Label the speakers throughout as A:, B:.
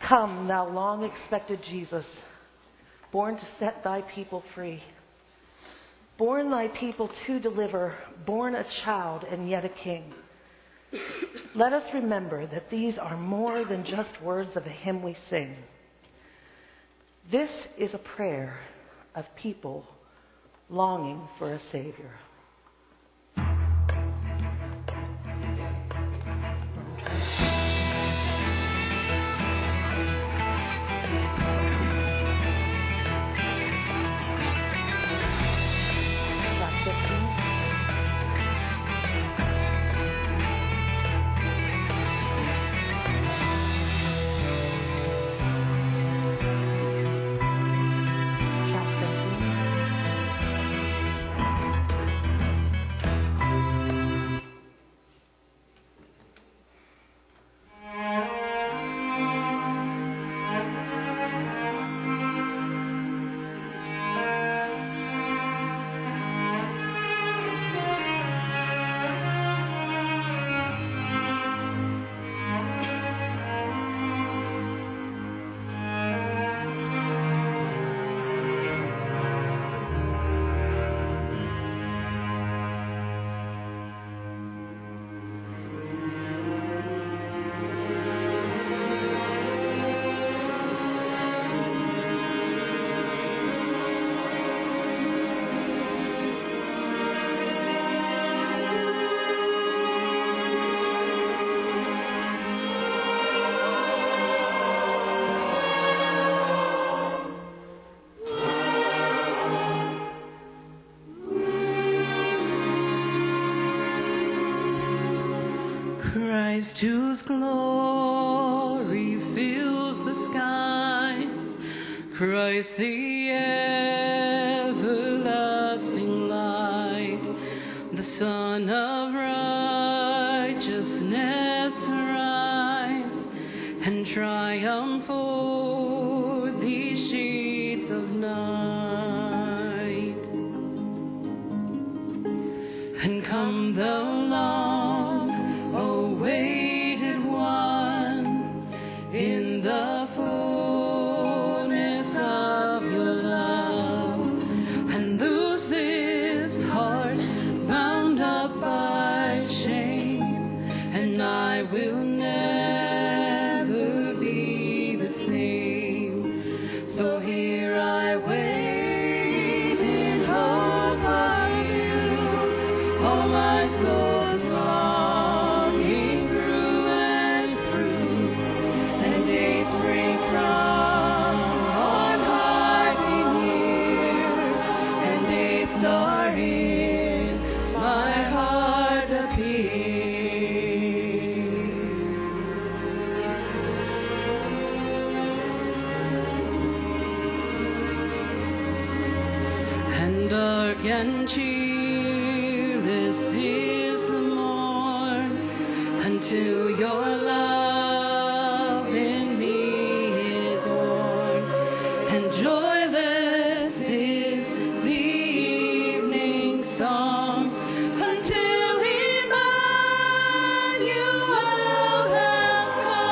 A: Come, thou long expected Jesus, born to set thy people free. Born thy people to deliver, born a child and yet a king. Let us remember that these are more than just words of a hymn we sing. This is a prayer of people longing for a Savior.
B: Christ, whose glory fills the skies, Christ the everlasting light, the Son of righteousness, rise and triumph o'er these shades of night, and come the long-awaited one in the fullness of your love, and loose this heart bound up by shame, and I will never be the same. So here I wait in hope of you, all my soul's longing through and through, and day spring from on high be near, and a star in my heart appear. And dark and cheerless is the morn, until your love in me is born, and joyless is the evening song, until Emmanuel has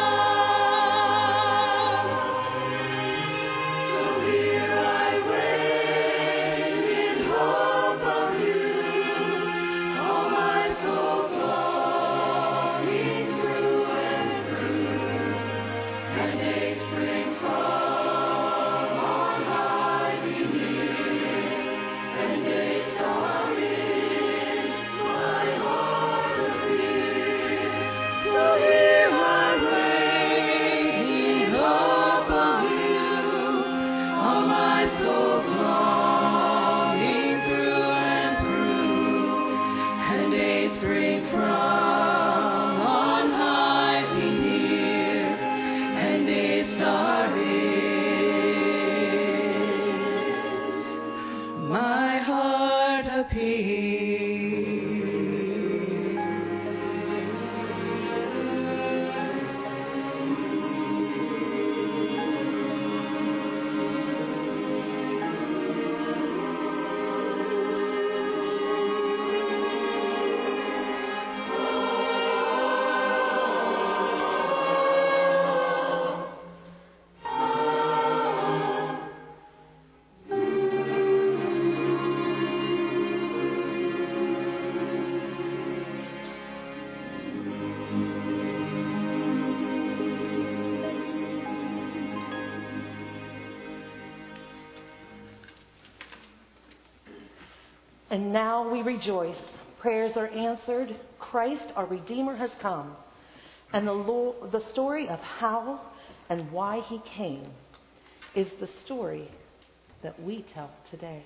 B: come. So here I wait in hope of you, all my soul's longing through and through, and day spring from on high
A: And now we rejoice. Prayers are answered. Christ, our Redeemer, has come. And the story of how and why he came is the story that we tell today.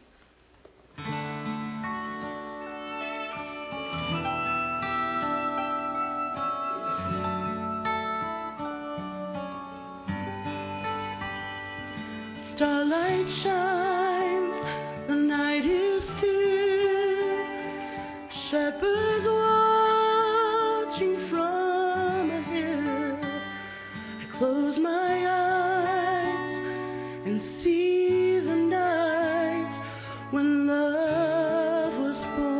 B: Starlight shines, the night is still. Shepherds watching from a hill. I close my eyes and see the night when love was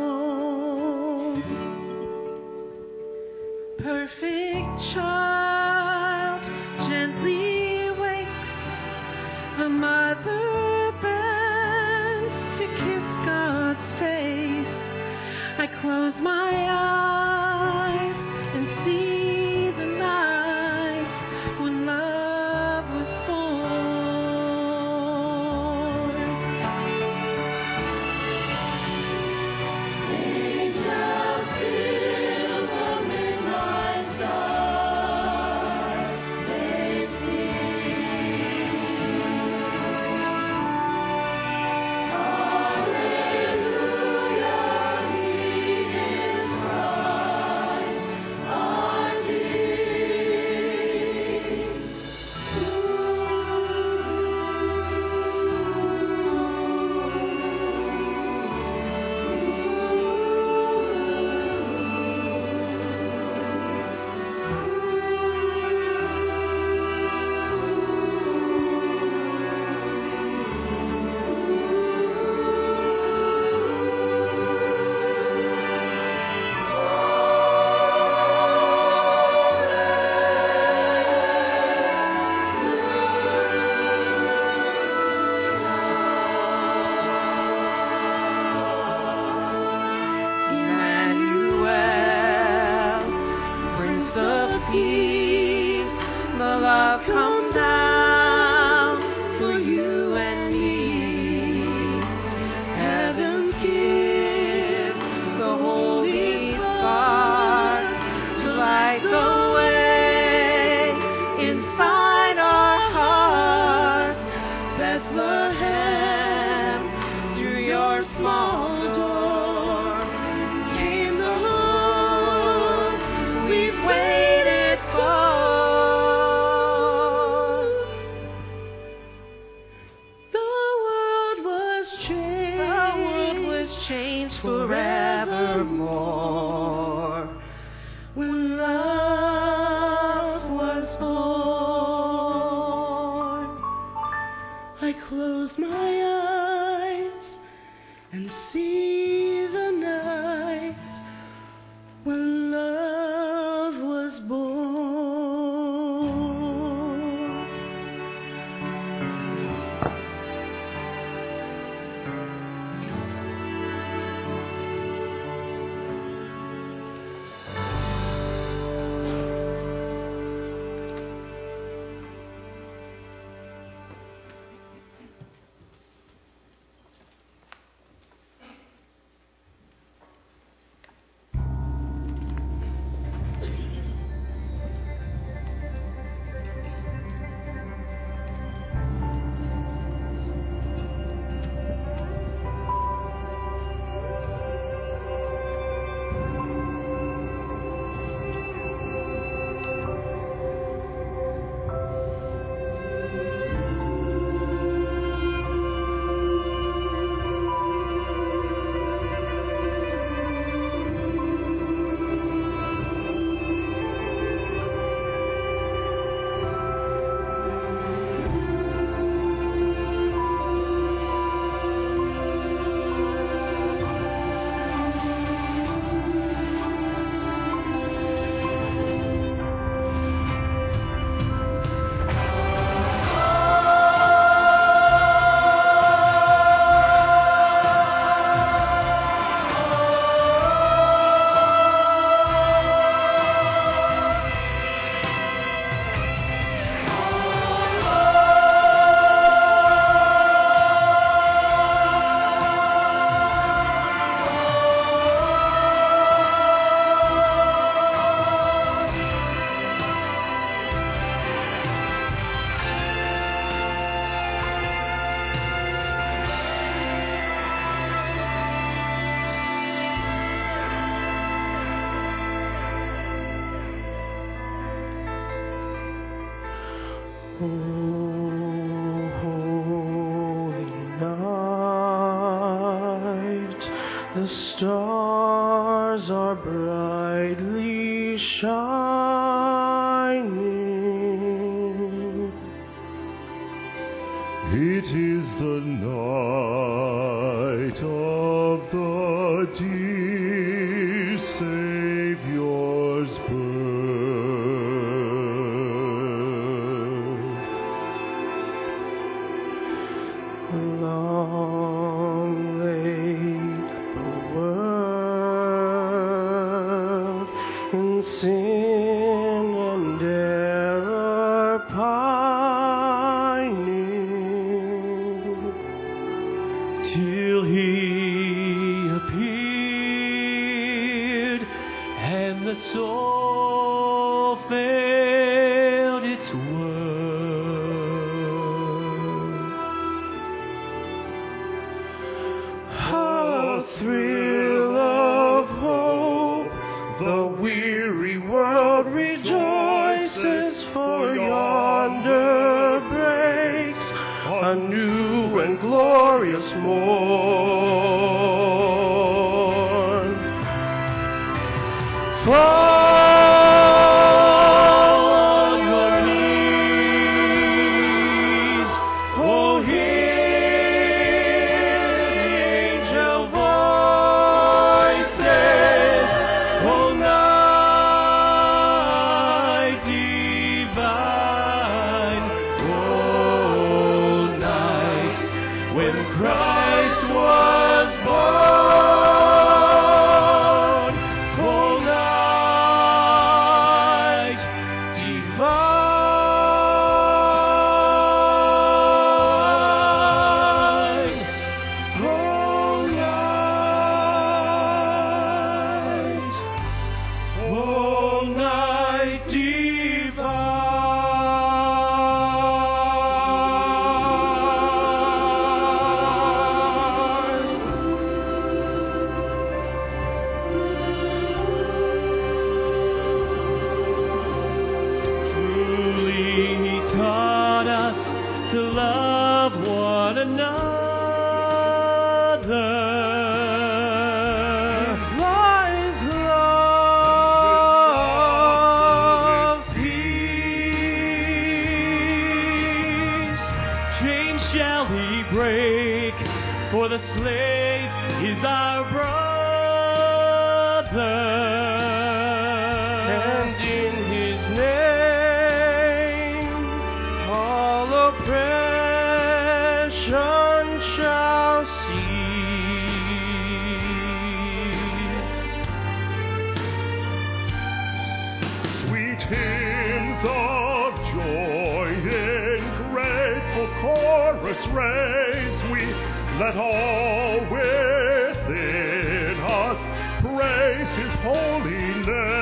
B: born. Perfect child, gently wakes. The mother bends to kiss God's face. I close my eyes and see the night when love was born. Angels fill the midnight sky. They sing. Hallelujah, He is Christ, our Emmanuel, Prince of Peace, the love come down for you and me. Heaven's gift, the Holy Spark, to light the way inside our hearts. Bethlehem, through your small door, came the hope we've waited for. The world was changed forevermore when love was born. I close my eyes and see the night when love was born. holy night, the stars are brightly shining.
C: It is the night of the dear Savior's birth. Long lay the world in sin and error pining, till he appeared and the soul felt its worth. A thrill of hope, the weary world rejoices, for yonder breaks a new and glorious morn. Fall on your knees, oh, hear the angel voices, oh, night divine, oh, night when Christ was born, oh, night divine, oh, night Truly he taught us to love one another. Lies love, peace. Chains shall he break, for the slave is our brother. And in his name all oppression shall cease. Sweet hymns of joy in grateful chorus raise we, let all within us praise his holy name.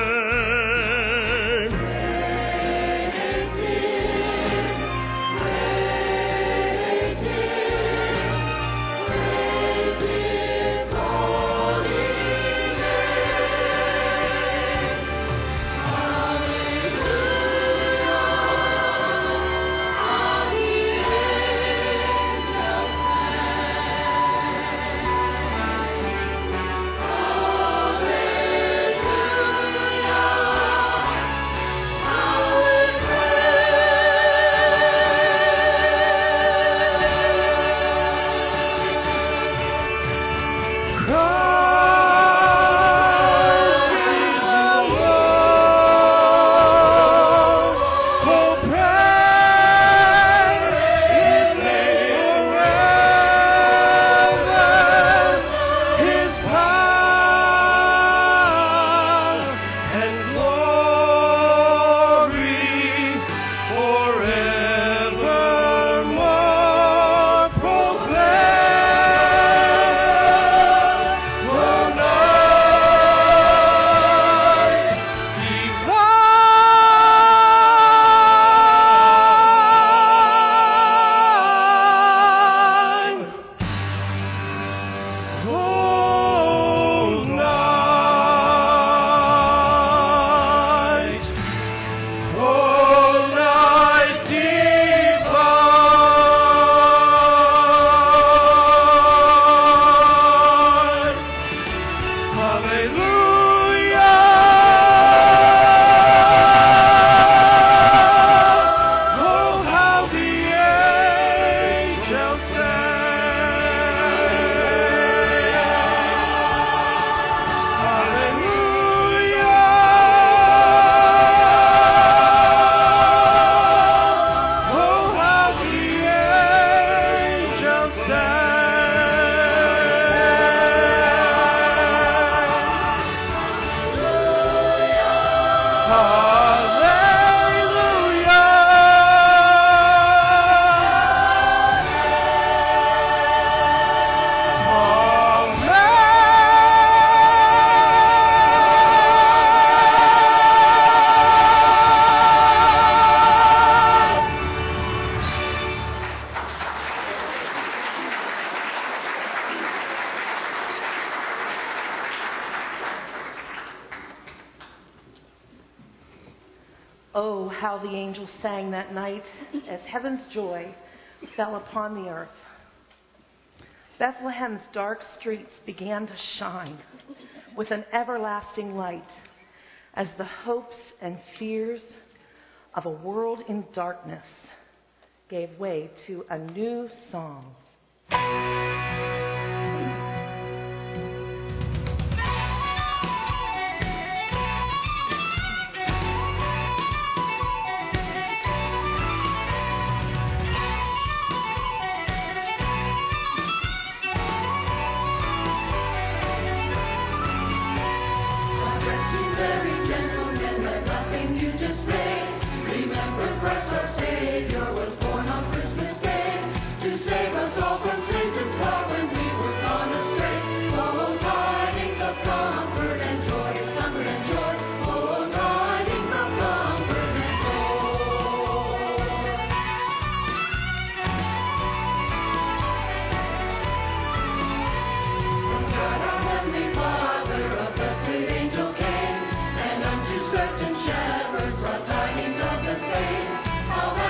A: how the angels sang that night as heaven's joy fell upon the earth. Bethlehem's dark streets began to shine with an everlasting light as the hopes and fears of a world in darkness gave way to a new song.
D: Certain shepherds brought tidings of the same.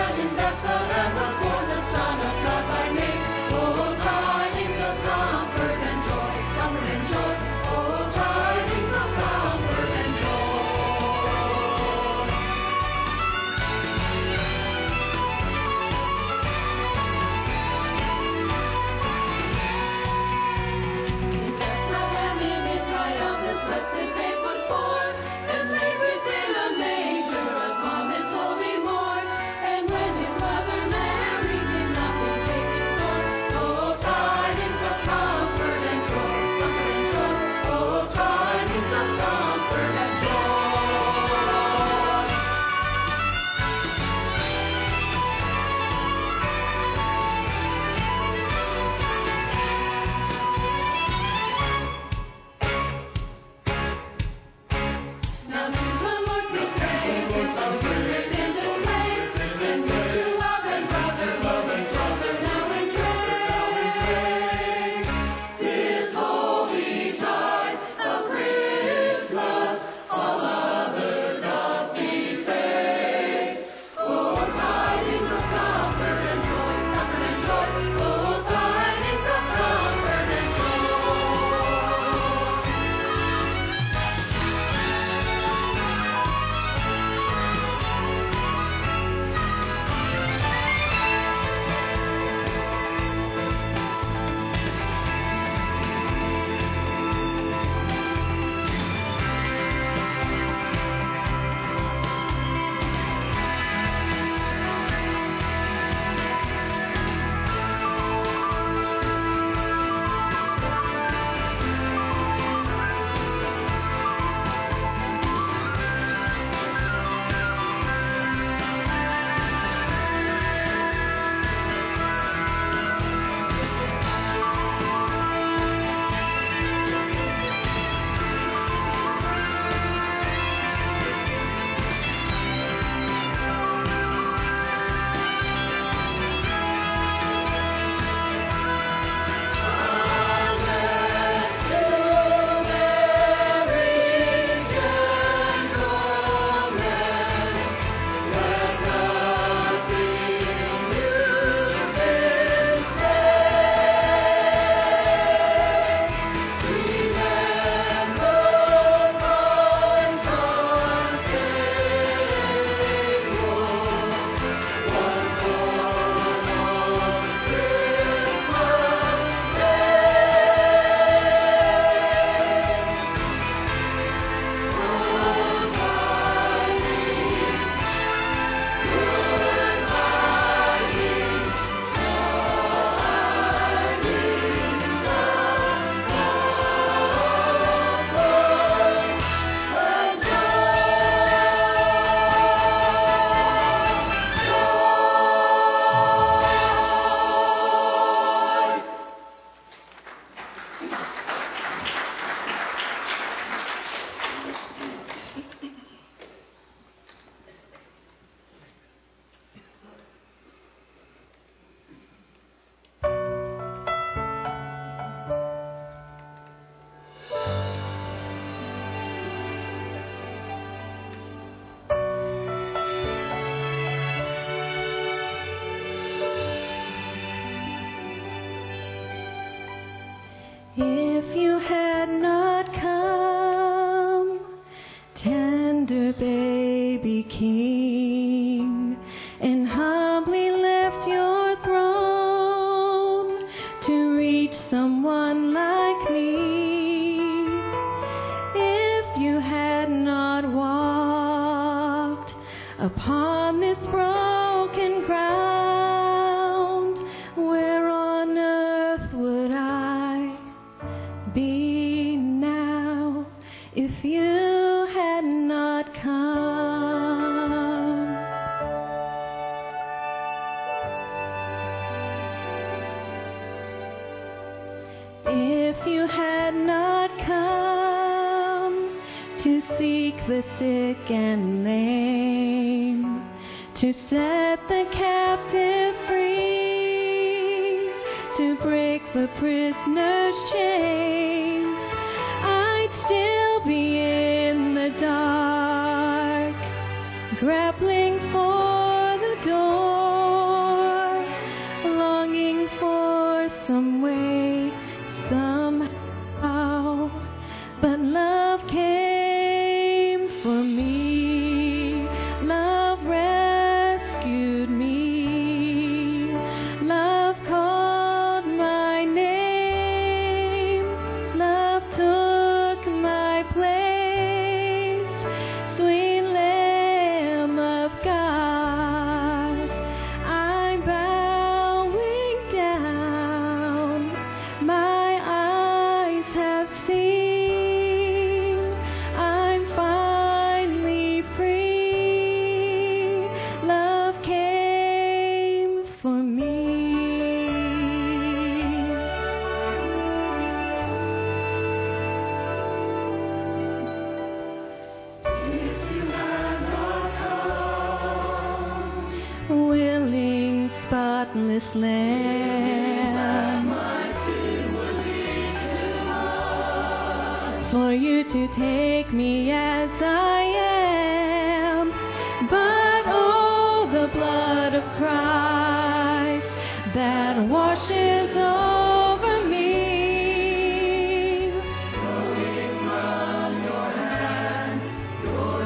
D: If you had not come to seek the sick and lame, to set the captive free, to break the prisoner's chains, I'd still be in the dark, grappling for the door, longing for some way, somehow, but love came for me. Love rescued me. Love called my name. Love took my place. Sweet Lamb of God, I'm bowing down. My eyes have seen. I'm finally free. Love came for me. Willing, spotless Lamb, for you to take me as I am. But oh, the blood of Christ that washes over me, flowing from your hand, your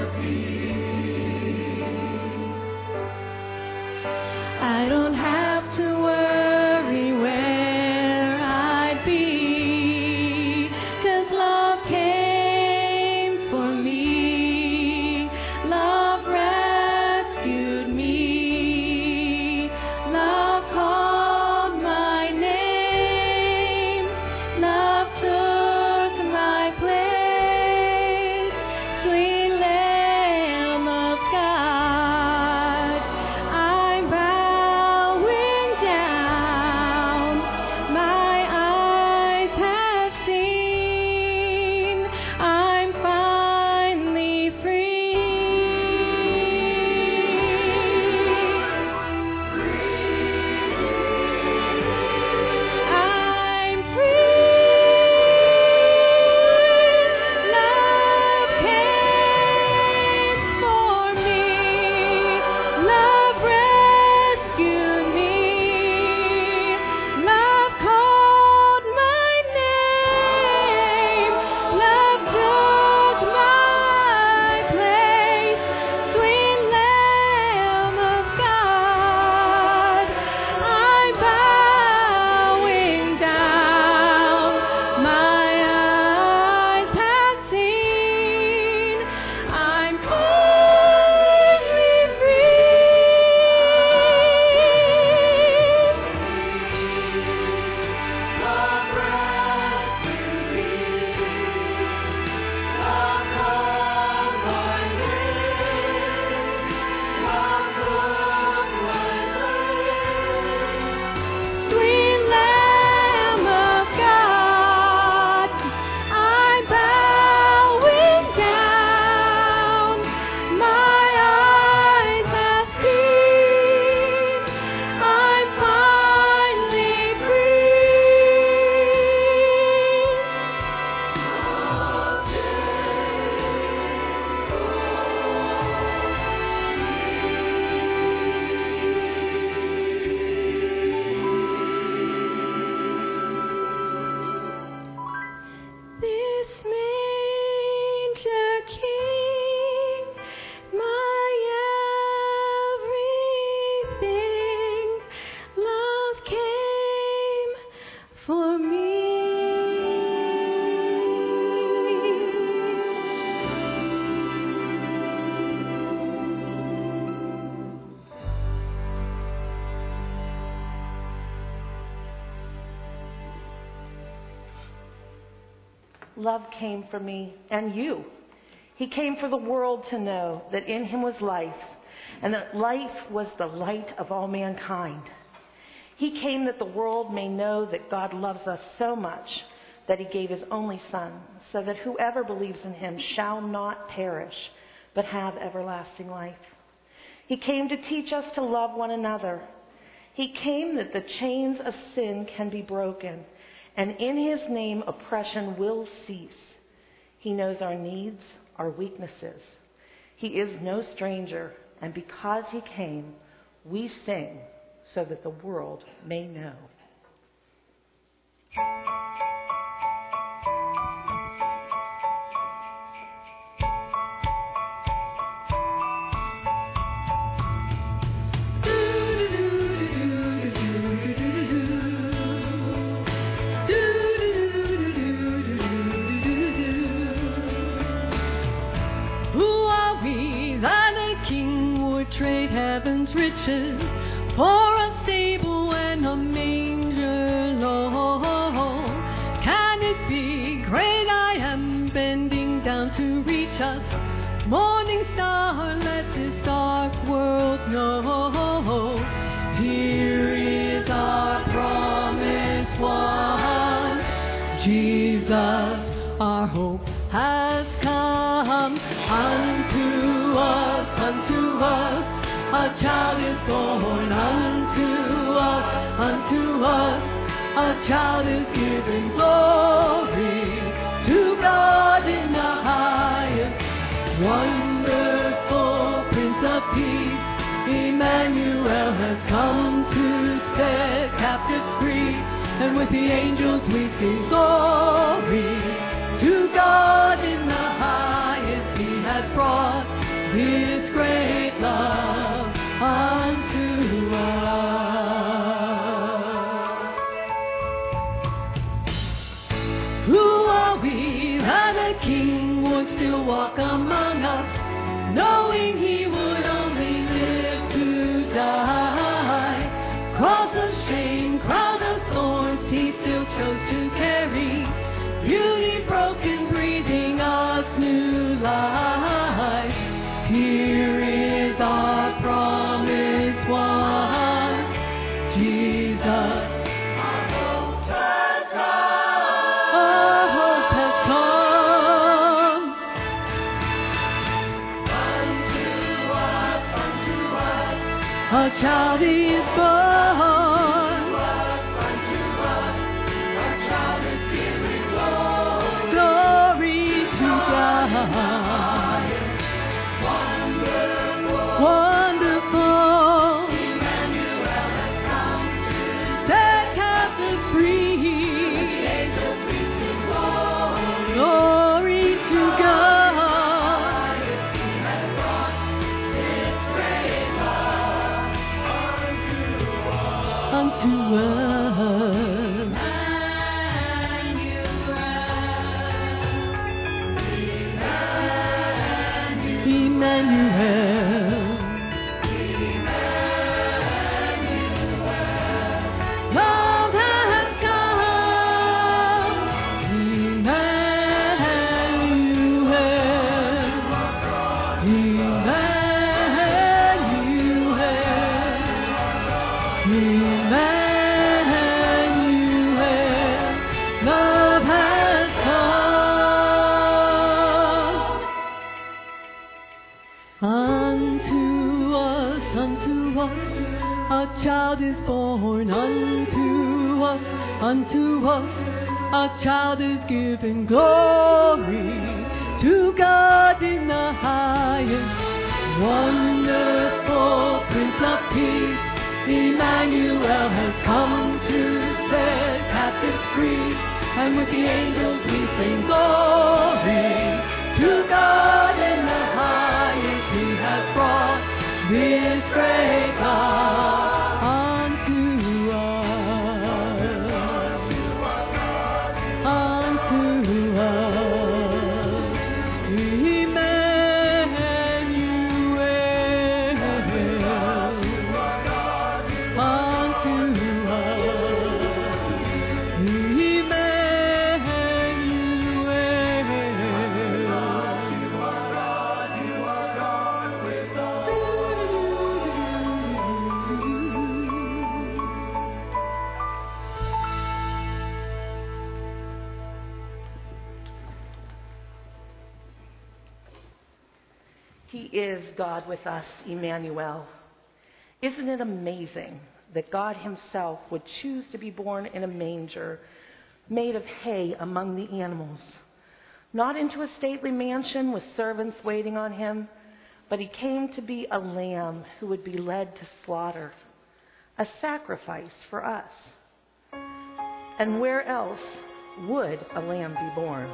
D: peace. I don't have to worry where I'd be, 'cause love came for me. Love rescued me. Love called my name. Love took my place. Sweet Lamb of God, I'm bowing down. My eyes have seen. I'm finally free. I'm free. Love came for me. Love rescued me. Love called my name. Love took my place. Sweet Lamb of God, I'm bowing down. My eyes have seen. I'm finally Sweet Lamb of God, I'm bowing down. My eyes have seen. I'm finally This manger king, my everything, love came for me.
A: Love came for me and you. He came for the world to know that in him was life, and that life was the light of all mankind. He came that the world may know that God loves us so much that he gave his only Son, so that whoever believes in him shall not perish, but have everlasting life. He came to teach us to love one another. He came that the chains of sin can be broken, and in his name oppression will cease. He knows our needs, our weaknesses. He is no stranger, and because he came, we sing so that the world may know.
D: Trade heaven's riches for a stable and a manger low. Can it be great I am bending down to reach us? Morning star, let this dark world know. Here is our promised one. Jesus, our hope has come. Unto us, a child is born. Unto us, a child is given. Glory to God in the highest. Wonderful Prince of Peace, Emmanuel has come to set captives free. And with the angels we sing glory to God in the highest. He has brought his great love unto us. Who are we that a king would still walk among us, knowing he would only live to die? Cross of shame, crown of thorns, he still chose to carry. Beauty broken, breathing us new life. Here is our promised one, Jesus. Our hope has come. Our hope has come. Unto us, a child is born. Unto us, a child is given. Glory to God. Wonderful, Emmanuel has come to set captives free. Glory to God. He has brought his great love unto us. Emmanuel. Love has come, Emmanuel. Love has come. Unto us, a child is born. Unto us, a child is given. Glory to God in the highest. Wonderful Prince of Peace, Emmanuel has come to set captives free. And with the angels we sing glory to God in the highest. He has brought his great love unto us. Unto us. Emmanuel. Unto us. Emmanuel.
A: He is God with us, Emmanuel. Isn't it amazing that God himself would choose to be born in a manger made of hay among the animals? Not into a stately mansion with servants waiting on him, but he came to be a lamb who would be led to slaughter, a sacrifice for us. And where else would a lamb be born?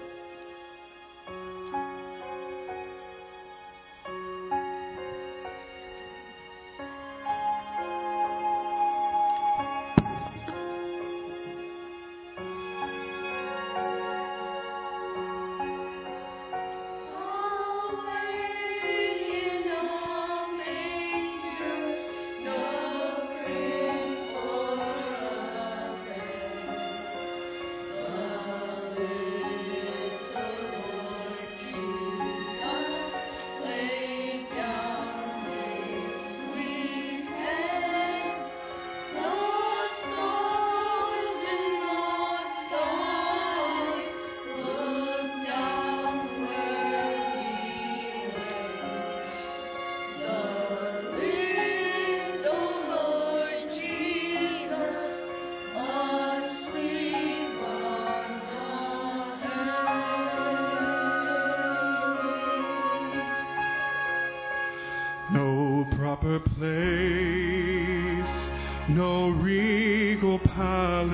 C: No proper place, no regal palace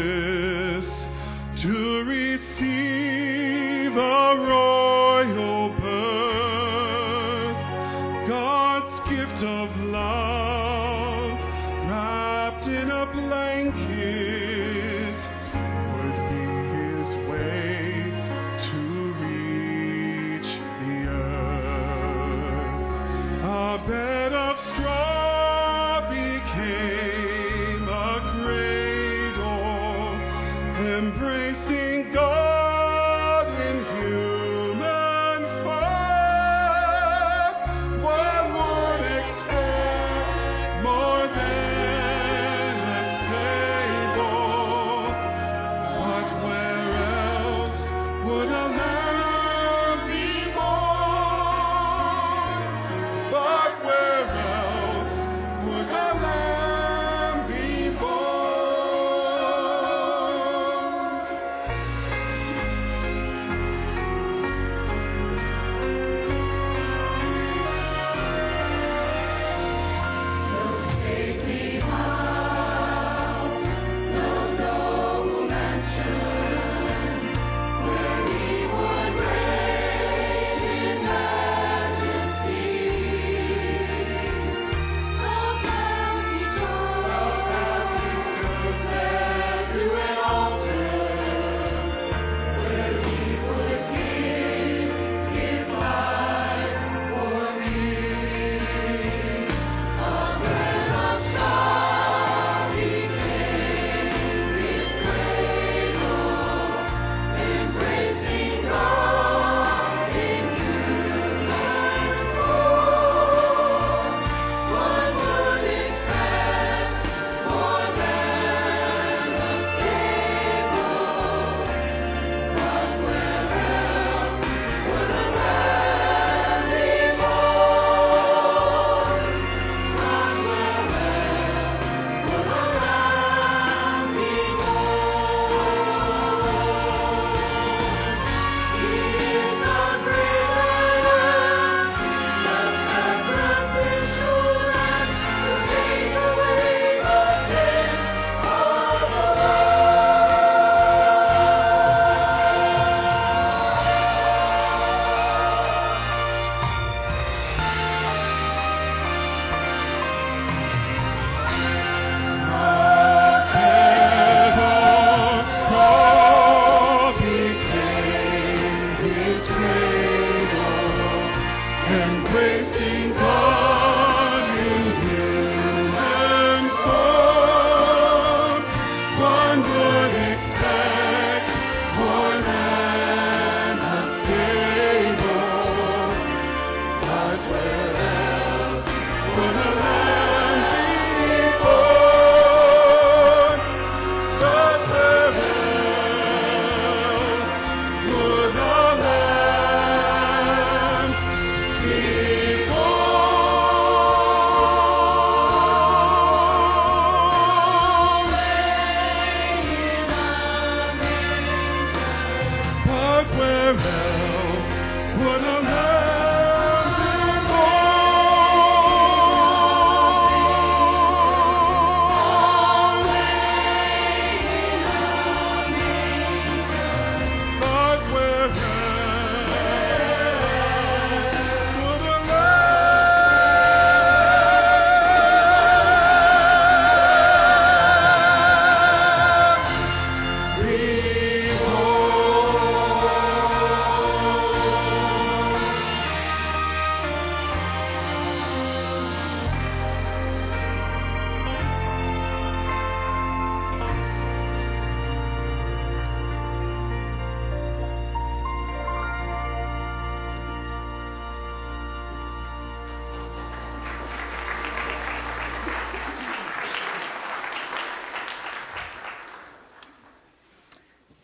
C: to receive a royal birth. God's gift of love, wrapped in a blanket, would be his way to reach the earth. A bed of straw became a cradle, embracing God in human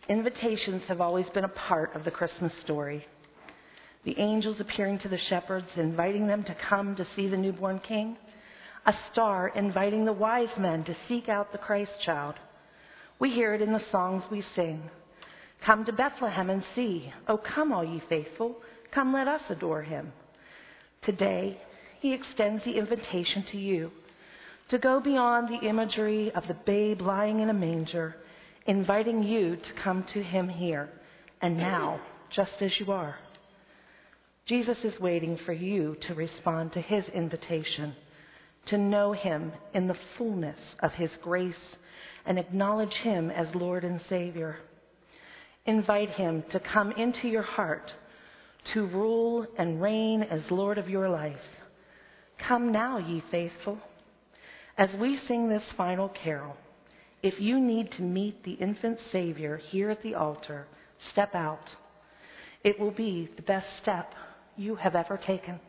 A: Invitations have always been a part of the Christmas story. The angels appearing to the shepherds, inviting them to come to see the newborn king. A star inviting the wise men to seek out the Christ child. We hear it in the songs we sing. Come to Bethlehem and see. Oh, come, all ye faithful. Come, let us adore him. Today, he extends the invitation to you to go beyond the imagery of the babe lying in a manger, inviting you to come to him here and now, just as you are. Jesus is waiting for you to respond to his invitation, to know him in the fullness of his grace and acknowledge him as Lord and Savior. Invite him to come into your heart, to rule and reign as Lord of your life. Come now, ye faithful. As we sing this final carol, if you need to meet the infant Savior here at the altar, step out. It will be the best step you have ever taken.